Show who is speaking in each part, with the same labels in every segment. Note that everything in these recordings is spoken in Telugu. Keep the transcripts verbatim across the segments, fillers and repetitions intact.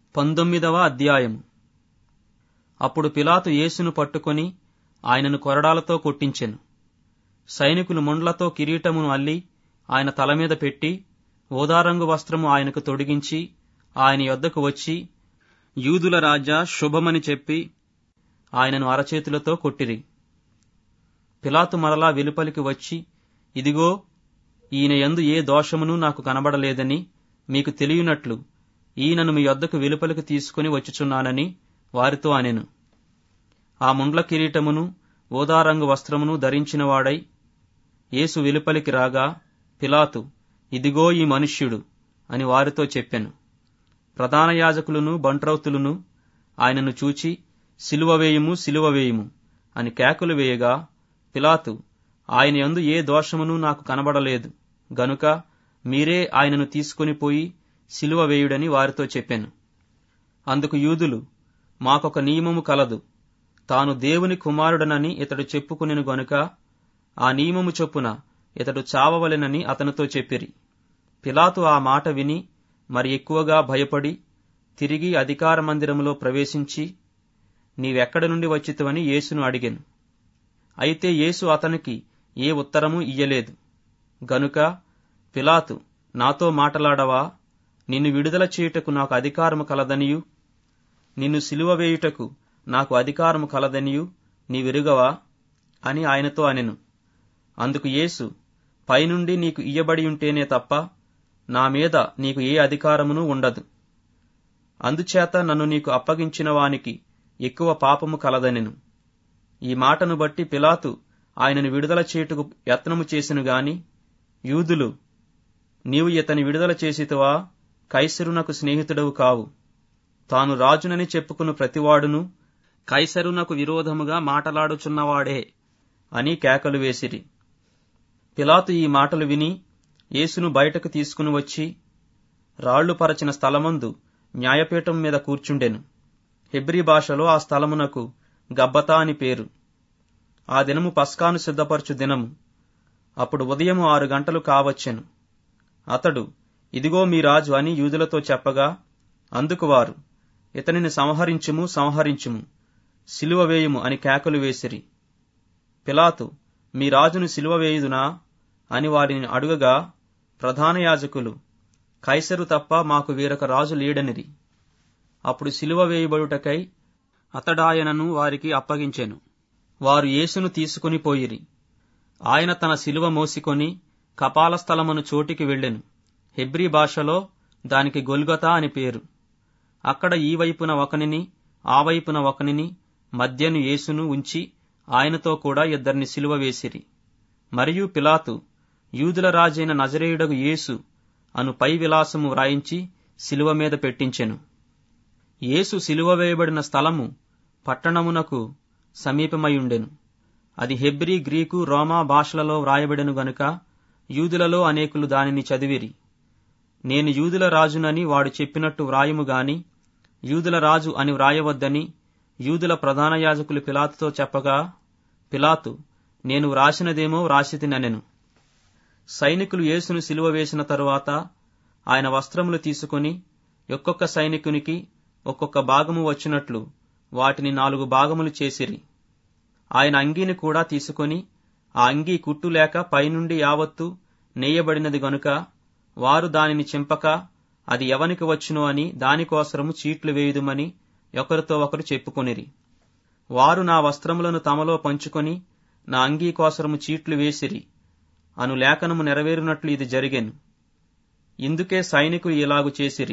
Speaker 1: పంతొమ్మిదవ అధ్యాయం. అప్పుడు పిలాతు యేసును పట్టుకొని ఆయనను కొరడాలతో కొట్టించెను. సైనికులు ముండ్లతో కిరీటమును అల్లి ఆయన తలమీద పెట్టి ఊదారంగు వస్త్రము ఆయనకు తొడిగించి ఆయన యొద్దకు వచ్చి, యూదుల రాజా, శుభమని చెప్పి ఆయనను అరచేతులతో కొట్టిరి. పిలాతు మరలా వెలుపలికి వచ్చి, ఇదిగో, ఈయన యందు ఏ దోషమును నాకు కనబడలేదని మీకు తెలియనట్లు ఈయనను మీ యొద్దకు వెలుపలికి తీసుకుని వచ్చుచున్నానని వారితో అనెను. ఆ ముండ్ల కిరీటమును ఊదారంగు వస్త్రమును ధరించినవాడై యేసు వెలుపలికి రాగా, పిలాతు, ఇదిగో ఈ మనుష్యుడు అని వారితో చెప్పెను. ప్రధాన యాజకులను బంట్రౌతులను ఆయనను చూచి, సిలువ వేయుము, సిలువ వేయుము అని కేకలు వేయగా, పిలాతు, ఆయన యందు ఏ దోషమును నాకు కనబడలేదు గనుక మీరే ఆయనను తీసుకుని పోయి సిలువ వేయుడని వారితో చెప్పెను. అందుకు యూదులు, మాకొక నియమము కలదు, తాను దేవుని కుమారుడనని ఇతడు చెప్పుకునెను గనుక ఆ నియమము చొప్పున ఇతడు చావవలెనని అతనితో చెప్పిరి. పిలాతు ఆ మాట విని మరి ఎక్కువగా భయపడి తిరిగి అధికార మందిరములో ప్రవేశించి, నీవెక్కడి నుండి వచ్చితివని యేసును అడిగెను. అయితే యేసు అతనికి ఏ ఉత్తరము ఇయ్యలేదు. గనుక పిలాతు, నాతో మాటలాడవా? నిన్ను విడుదల చేయుటకు నాకు అధికారము కలదనియు నిన్ను సిలువ వేయుటకు నాకు అధికారము కలదనియు నీవెరుగవా అని ఆయనతో అనెను. అందుకు యేసు, పైనుండి నీకు ఇయ్యబడియుంటేనే తప్ప నా మీద నీకు ఏ అధికారమును ఉండదు. అందుచేత నన్ను నీకు అప్పగించిన వానికి ఎక్కువ పాపము కలదనెను. ఈ మాటను బట్టి పిలాతు ఆయనను విడుదల చేయుటకు యత్నము చేసెను గాని, యూదులు, నీవు ఇతని విడుదల చేసితివా? కైసరునకు స్నేహితుడవు కావు. తాను రాజునని చెప్పుకున్న ప్రతివాడును కైసరునకు విరోధముగా మాటలాడుచున్నవాడే అని కేకలు వేసిరి. పిలాతు ఈ మాటలు విని యేసును బయటకు తీసుకుని వచ్చి రాళ్లు పరచిన స్థలమందు న్యాయపీఠం మీద కూర్చుండెను. హెబ్రీ భాషలో ఆ స్థలమునకు గబ్బతా అని పేరు. ఆ దినము పస్కాను సిద్ధపరచు దినము. అప్పుడు ఉదయము ఆరు గంటలు కావచ్చెను. అతడు, ఇదిగో మీ రాజు అని యూదులతో చెప్పగా, అందుకు వారు, ఇతనిని సంహరించుము, సంహరించుము, సిలువ వేయుము అని కేకలు వేసిరి. పిలాతు, మీ రాజును సిలువ వేయుదునా అని వారిని అడుగగా, ప్రధాన యాజకులు, కైసరు తప్ప మాకు వేరొక రాజు లేడనిరి. అప్పుడు సిలువ వేయబడుటకై అతడాయనను వారికి అప్పగించెను. వారు యేసును తీసుకుని పోయిరి. ఆయన తన సిలువ మోసికొని కపాల స్థలమును చోటికి వెళ్ళెను. హెబ్రీ భాషలో దానికి గొల్గొతా అని పేరు. అక్కడ ఈ వైపున ఒకనిని, ఆ వైపున ఒకనిని, మధ్యను యేసును ఉంచి ఆయనతో కూడా ఇద్దరిని సిలువ వేసిరి. మరియు పిలాతు, యూదుల రాజైన నజరేయుడగు యేసు అను పై విలాసము వ్రాయించి సిలువ మీద పెట్టించెను. యేసు సిలువ వేయబడిన స్థలము పట్టణమునకు సమీపమైయుండెను. అది హెబ్రీ, గ్రీకు, రోమా భాషలలో వ్రాయబడెను గనుక యూదులలో అనేకులు దానిని చదివిరి. నేను యూదుల రాజునని వాడు చెప్పినట్టు వ్రాయము గాని యూదుల రాజు అని వ్రాయవద్దని యూదుల ప్రధాన యాజకులు పిలాతుతో చెప్పగా, పిలాతు, నేను వ్రాసినదేమో వ్రాసితినెను. సైనికులు యేసును సిలువ వేసిన తరువాత ఆయన వస్త్రములు తీసుకుని ఒక్కొక్క సైనికునికి ఒక్కొక్క భాగము వచ్చినట్లు వాటిని నాలుగు భాగములు చేసిరి. ఆయన అంగీని కూడా తీసుకొని ఆ అంగీ కుట్టు లేక పైనుండి యావత్తు నేయబడినది గనుక వారు దానిని చింపక అది ఎవనికి వచ్చునో అని దానికోసరము చీట్లు వేయుదుమని ఒకరితో ఒకరు చెప్పుకొనిరి. వారు నా వస్త్రములను తమలో పంచుకొని నా అంగీ కోసరము చీట్లు వేసిరి అను లేఖనము నెరవేరునట్లు ఇది జరిగెను. ఇందుకే సైనికులు ఇలాగు చేసిరి.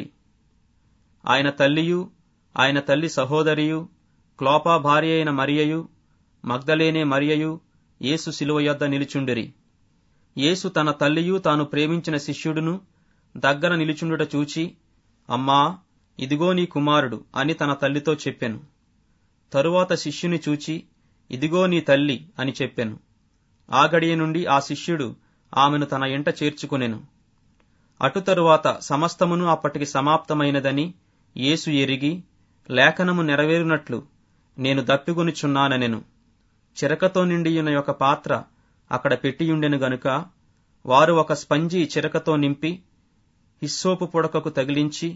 Speaker 1: ఆయన తల్లియు ఆయన తల్లి సహోదరియు క్లోపా భార్య అయిన మరియయు మగ్దలేనే మరియయు యేసు సిలువ యొద్ద నిలుచుండిరి. యేసు తన తల్లియు తాను ప్రేమించిన శిష్యుడును దగ్గర నిలుచుండుట చూచి, అమ్మా, ఇదిగో నీ కుమారుడు అని తన తల్లితో చెప్పెను. తరువాత శిష్యుని చూచి, ఇదిగో నీ తల్లి అని చెప్పెను. ఆ గడియ నుండి ఆ శిష్యుడు ఆమెను తన ఇంట చేర్చుకునెను. అటు తరువాత సమస్తమును అప్పటికి సమాప్తమైనదని యేసు ఎరిగి, లేఖనము నెరవేరునట్లు నేను దప్పిగొనుచున్నానెను. చిరకతో నిండియున్న ఒక పాత్ర అక్కడ పెట్టియుండెను గనుక వారు ఒక స్పంజి చిరకతో నింపి హిస్సోపు పుడకకు తగిలించి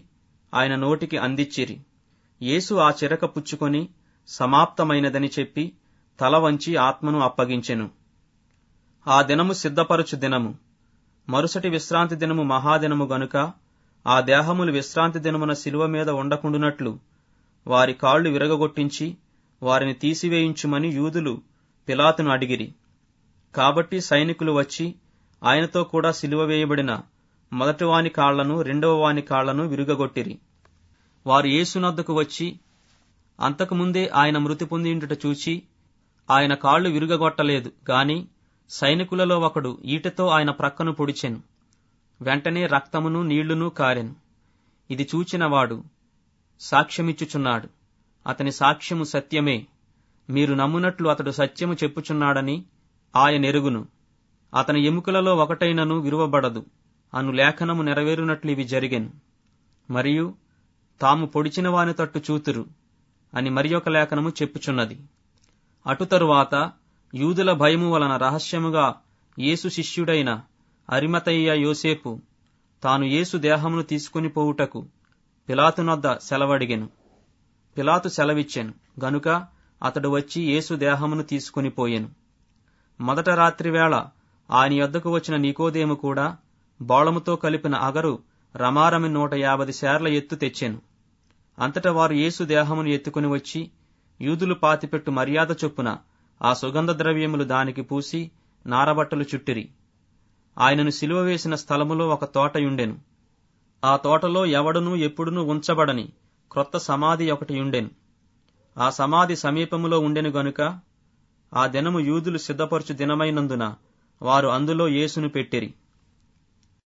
Speaker 1: ఆయన నోటికి అందించిరి. యేసు ఆ చిరక పుచ్చుకొని సమాప్తమైనదని చెప్పి తల వంచి ఆత్మను అప్పగించెను. ఆ దినము సిద్ధపరచు దినము. మరుసటి విశ్రాంతి దినము మహాదినము గనుక ఆ దేహములు విశ్రాంతి దినమున శిలువ మీద ఉండకుండునట్లు వారి కాళ్లు విరగగొట్టించి వారిని తీసివేయించుమని యూదులు పిలాతును అడిగిరి. కాబట్టి సైనికులు వచ్చి ఆయనతో కూడా శిలువ వేయబడిన మొదటివాని కాళ్లను రెండవ వాని కాళ్లను విరుగగొట్టిరి. వారు యేసునద్దకు వచ్చి అంతకుముందే ఆయన మృతి పొందిండుట చూచి ఆయన కాళ్లు విరుగగొట్టలేదు గాని సైనికులలో ఒకడు ఈటెతో ఆయన ప్రక్కను పొడిచెను. వెంటనే రక్తమును నీళ్లును కారెను. ఇది చూచినవాడు సాక్ష్యమిచ్చుచున్నాడు. అతని సాక్ష్యము సత్యమే. మీరు నమ్మునట్లు అతడు సత్యము చెప్పుచున్నాడని ఆయనెరుగును. అతని ఎముకలలో ఒకటైనను విరువబడదు అను లేఖనము నెరవేరునట్లు ఇవి జరిగెను. మరియు తాము పొడిచిన వాని తట్టు చూతురు అని మరి ఒక లేఖనము చెప్పుచున్నది. అటు తరువాత యూదుల భయము వలన రహస్యముగా యేసు శిష్యుడైన అరిమతయ్య యోసేపు తాను యేసు దేహమును తీసుకుని పోవుటకు పిలాతునొద్ద సెలవడిగెను. పిలాతు సెలవిచ్చెను గనుక అతడు వచ్చి యేసు దేహమును తీసుకుని పోయెను. మొదట రాత్రివేళ ఆయన యొద్దకు వచ్చిన నికోదేము కూడా బోళముతో కలిపిన అగరు రమారమి నూట యాభై శార్ల ఎత్తు తెచ్చెను. అంతటా వారు యేసు దేహమును ఎత్తుకుని వచ్చి యూదులు పాతిపెట్టు మర్యాద చొప్పున ఆ సుగంధ ద్రవ్యములు దానికి పూసి నారబట్టలు చుట్టిరి. ఆయనను సిలువ వేసిన స్థలములో ఒక తోటయుండెను. ఆ తోటలో ఎవడునూ ఎప్పుడునూ ఉంచబడని క్రొత్త సమాధి ఒకటి యుండెను. ఆ సమాధి సమీపములో ఉండెను గనుక ఆ దినము యూదులు సిద్ధపరచు దినమైనందున వారు అందులో యేసును పెట్టిరి.